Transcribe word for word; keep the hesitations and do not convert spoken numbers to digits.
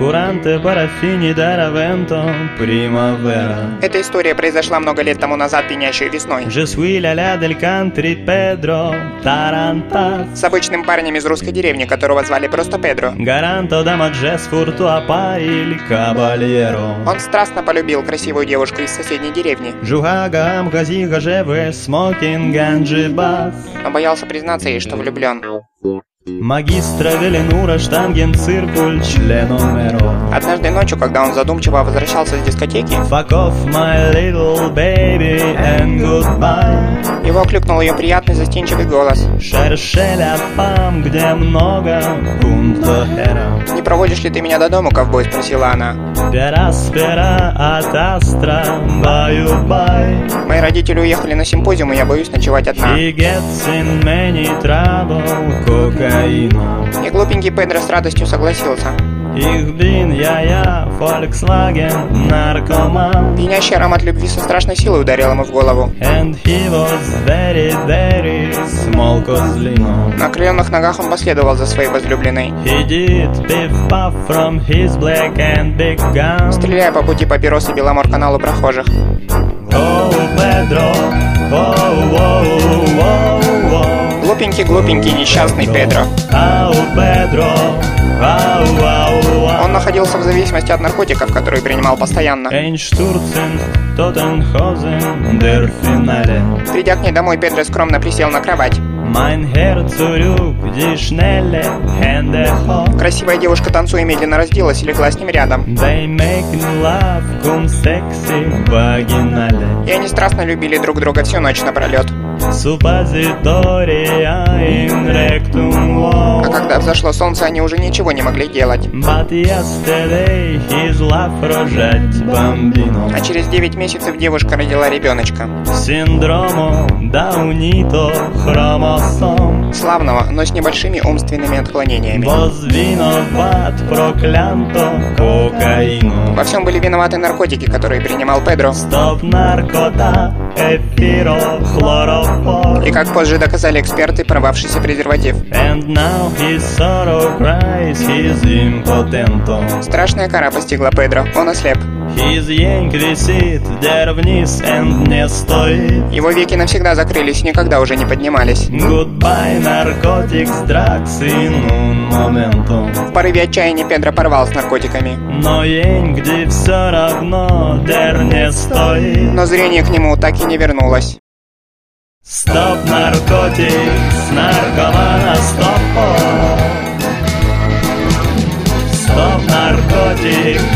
Oscurante paraffini d'Aravento primavera. Эта история произошла много лет тому назад, пьянящей весной. Je suis la del country Pedro Tarantas. С обычным парнем из русской деревни, которого звали просто Педро. Garanto da maggiore furtua il cavaliero. Он страстно полюбил красивую девушку из соседней деревни. Жугагам газига живе смокинг анджибас. Но боялся признаться ей, что влюблен. Магистра Веленура штангенциркуль членомеро. Однажды ночью, когда он задумчиво возвращался с дискотеки, Fuck off my little baby and goodbye. Его окликнул ее приятный застенчивый голос. Шерше ля фам, где много пункто хера. «Не проводишь ли ты меня до дому, ковбой?» — спросила она. Пера спера от астра баю-бай. Мои родители уехали на симпозиум, и я боюсь ночевать одна. He gets in many trouble, кокаину. И глупенький Педро с радостью согласился. Ich bin я-я, Volkswagen, наркоман. Пьянящий аромат любви со страшной силой ударил ему в голову. And he was very, very small козлино. На окрыленных ногах он последовал за своей возлюбленной, He did piff-puff from his black and big gun. стреляя по пути папиросы Беломор-каналу прохожих. Oh, Pedro, oh, oh, oh, oh. Глупенький, глупенький, несчастный Педро. Oh, Pedro, oh, oh, oh. Он находился в зависимости от наркотиков, которые принимал постоянно. Einstürzen, Totenhausen, der Finale. Придя к ней домой, Педро скромно присел на кровать. Mein Herz zurück, die schnelle Hände hoch. Красивая девушка, танцуя, медленно разделась и легла с ним рядом. They make love, cum sexy, vaginale. И они страстно любили друг друга всю ночь напролет. Suppositoria in rectum А wow. когда взошло солнце, они уже ничего не могли делать. But yesterday his love roject bambino. А через девять месяцев девушка родила ребеночка. Синдромо Даунито хромосом. Славного, но с небольшими умственными отклонениями. Возвиноват проклянто кокаину. Во всем были виноваты наркотики, которые принимал Педро. Стоп наркота, эфиро, хлорофор. И как позже доказали эксперты, порвавшийся презерватив. And now his sorrow cries, he's impotento. Страшная кара постигла Педро, он ослеп. His янг висит, der вниз and не стоит. Его веки навсегда закрылись и никогда уже не поднимались. Goodbye, narcotics, drugs in un momento. В порыве отчаяния Педро порвал с наркотиками. Но янг, где все равно, der не стоит. Но зрение к нему так и не вернулось. Стоп, наркотикс, наркомана, стоп. Стоп, наркотик,